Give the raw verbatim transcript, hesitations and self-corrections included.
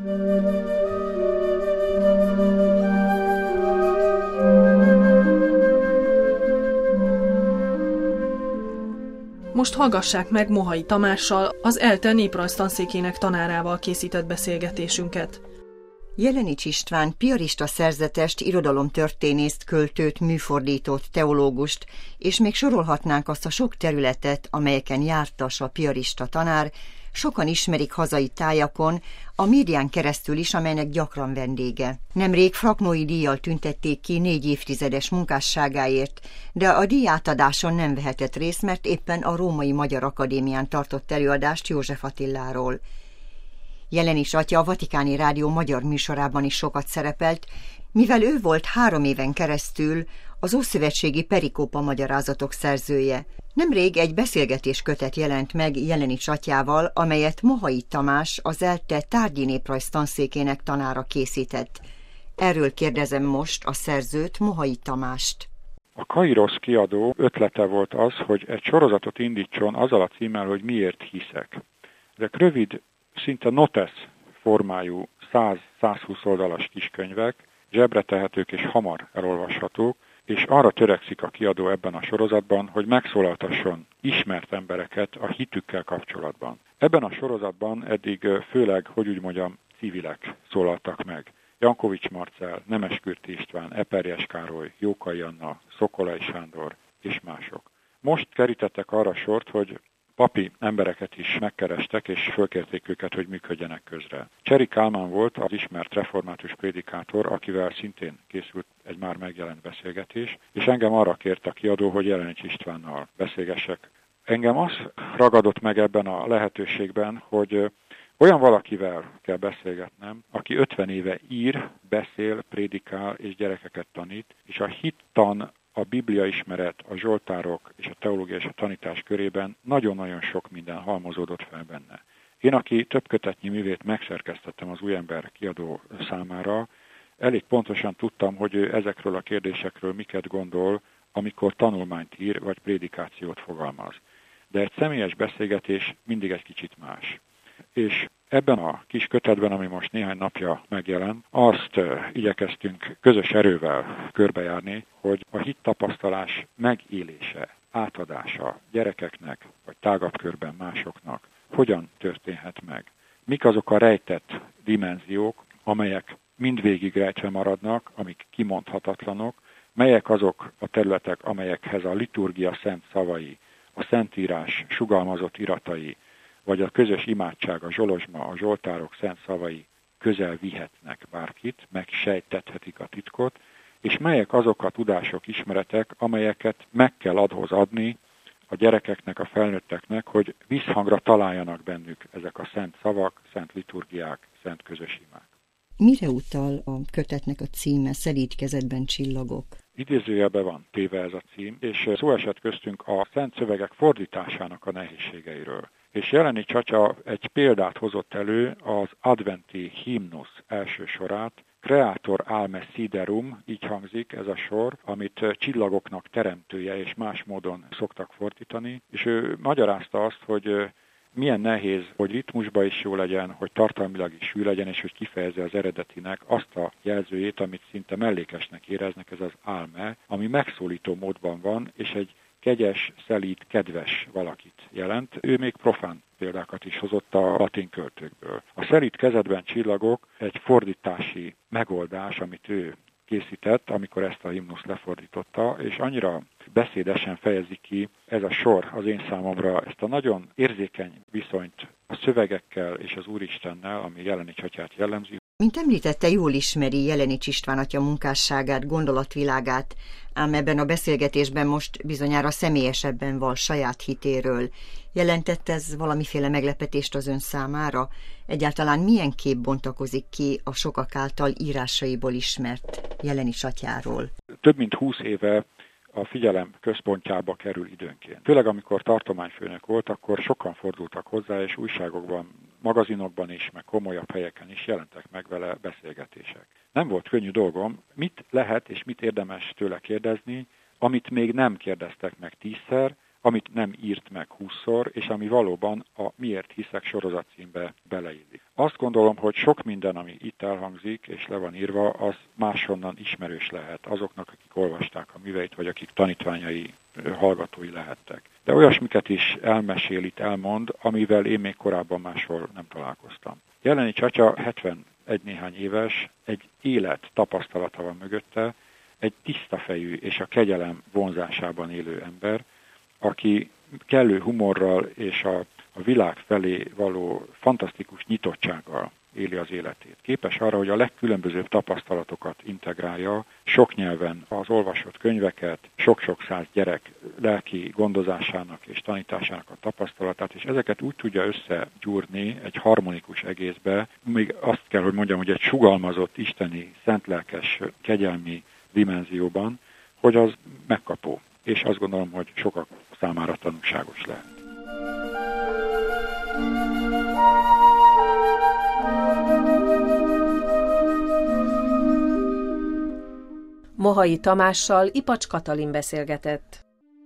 Most hallgassák meg Mohai Tamással, az ELTE néprajztanszékének tanárával készített beszélgetésünket. Jelenics István piarista szerzetest, irodalomtörténészt, költőt, műfordítót, teológust, és még sorolhatnánk azt a sok területet, amelyeken jártas a piarista tanár, sokan ismerik hazai tájakon, a médián keresztül is, amelynek gyakran vendége. Nemrég Fraknói díjjal tüntették ki négy évtizedes munkásságáért, de a díj átadáson nem vehetett részt, mert éppen a Római Magyar Akadémián tartott előadást József Attiláról. Jelenics atya a Vatikáni Rádió magyar műsorában is sokat szerepelt, mivel ő volt három éven keresztül az ószövetségi perikópa magyarázatok szerzője. Nemrég egy beszélgetés kötet jelent meg Jelenics atyával, amelyet Mohai Tamás, az ELTE tárgyi néprajz tanszékének tanára készített. Erről kérdezem most a szerzőt, Mohai Tamást. A Kairosz kiadó ötlete volt az, hogy egy sorozatot indítson azzal a címmel, hogy miért hiszek. Ezek rövid, szinte notes formájú száz-százhúsz oldalas kiskönyvek, zsebre tehetők és hamar elolvashatók, és arra törekszik a kiadó ebben a sorozatban, hogy megszólaltasson ismert embereket a hitükkel kapcsolatban. Ebben a sorozatban eddig főleg, hogy úgy mondjam, civilek szólaltak meg. Jankovics Marcell, Nemeskürti István, Eperjes Károly, Jókai Anna, Szokolai Sándor és mások. Most kerítettek arra sort, hogy papi embereket is megkerestek, és fölkérték őket, hogy működjenek közre. Cseri Kálmán volt az ismert református prédikátor, akivel szintén készült egy már megjelent beszélgetés, és engem arra kért a kiadó, hogy Jelenics Istvánnal beszélgessek. Engem az ragadott meg ebben a lehetőségben, hogy olyan valakivel kell beszélgetnem, aki ötven éve ír, beszél, prédikál és gyerekeket tanít, és a hittan, a Biblia ismeret, a zsoltárok és a teológia és a tanítás körében nagyon-nagyon sok minden halmozódott fel benne. Én, aki több kötetnyi művét megszerkesztettem az Újember kiadó számára, elég pontosan tudtam, hogy ő ezekről a kérdésekről miket gondol, amikor tanulmányt ír vagy prédikációt fogalmaz. De egy személyes beszélgetés mindig egy kicsit más. És ebben a kis kötetben, ami most néhány napja megjelent, azt igyekeztünk közös erővel körbejárni, hogy a hittapasztalás megélése, átadása gyerekeknek, vagy tágabb körben másoknak hogyan történhet meg. Mik azok a rejtett dimenziók, amelyek mindvégig rejtve maradnak, amik kimondhatatlanok, melyek azok a területek, amelyekhez a liturgia szent szavai, a Szentírás sugalmazott iratai, vagy a közös imádság, a zsolozsma, a zsoltárok szent szavai közel vihetnek bárkit, megsejtethetik a titkot, és melyek azok a tudások, ismeretek, amelyeket meg kell adhoz adni a gyerekeknek, a felnőtteknek, hogy visszhangra találjanak bennük ezek a szent szavak, szent liturgiák, szent közös imák. Mire utal a kötetnek a címe, Szelíd kezedben csillagok? Idézőjelben van téve ez a cím, és szó esett köztünk a szent szövegek fordításának a nehézségeiről. És Jelenics atya egy példát hozott elő, az adventi himnusz első sorát, Creator alme siderum, így hangzik ez a sor, amit csillagoknak teremtője, és más módon szoktak fordítani, és ő magyarázta azt, hogy milyen nehéz, hogy ritmusba is jó legyen, hogy tartalmilag is hű legyen, és hogy kifejezze az eredetinek azt a jelzőjét, amit szinte mellékesnek éreznek, ez az alme, ami megszólító módban van, és egy kegyes, szelíd, kedves valakit jelent. Ő még profán példákat is hozott a latin költőkből. A Szelíd kezedben csillagok egy fordítási megoldás, amit ő készített, amikor ezt a himnuszt lefordította, és annyira beszédesen fejezi ki ez a sor az én számomra ezt a nagyon érzékeny viszonyt a szövegekkel és az Úristennel, ami Jelenics atyát jellemzi. Mint említette, jól ismeri Jelenics István atya munkásságát, gondolatvilágát, ám ebben a beszélgetésben most bizonyára személyesebben val saját hitéről. Jelentett ez valamiféle meglepetést az ön számára? Egyáltalán milyen kép bontakozik ki a sokak által írásaiból ismert Jelenics atyáról? Több mint húsz éve a figyelem központjába kerül időnként. Főleg amikor tartományfőnök volt, akkor sokan fordultak hozzá, és újságokban, magazinokban is, meg komolyabb helyeken is jelentek meg vele beszélgetések. Nem volt könnyű dolgom, mit lehet és mit érdemes tőle kérdezni, amit még nem kérdeztek meg tízszer, amit nem írt meg húszszor, és ami valóban a Miért hiszek sorozatcímbe beleillik. Azt gondolom, hogy sok minden, ami itt elhangzik és le van írva, az máshonnan ismerős lehet azoknak, akik olvasták a műveit, vagy akik tanítványai, hallgatói lehettek. De olyasmiket is elmesél, itt elmond, amivel én még korábban máshol nem találkoztam. Jelenics atya hetvenegy néhány éves, egy élet tapasztalata van mögötte, egy tiszta fejű és a kegyelem vonzásában élő ember, aki kellő humorral és a, a világ felé való fantasztikus nyitottsággal éli az életét. Képes arra, hogy a legkülönbözőbb tapasztalatokat integrálja, sok nyelven az olvasott könyveket, sok-sok száz gyerek lelki gondozásának és tanításának a tapasztalatát, és ezeket úgy tudja összegyúrni egy harmonikus egészbe, még azt kell, hogy mondjam, hogy egy sugalmazott, isteni, szentlelkes, kegyelmi dimenzióban, hogy az megkapó. És azt gondolom, hogy sokak számára tanulságos lehet. Mohai Tamással Ipacs Katalin beszélgetett.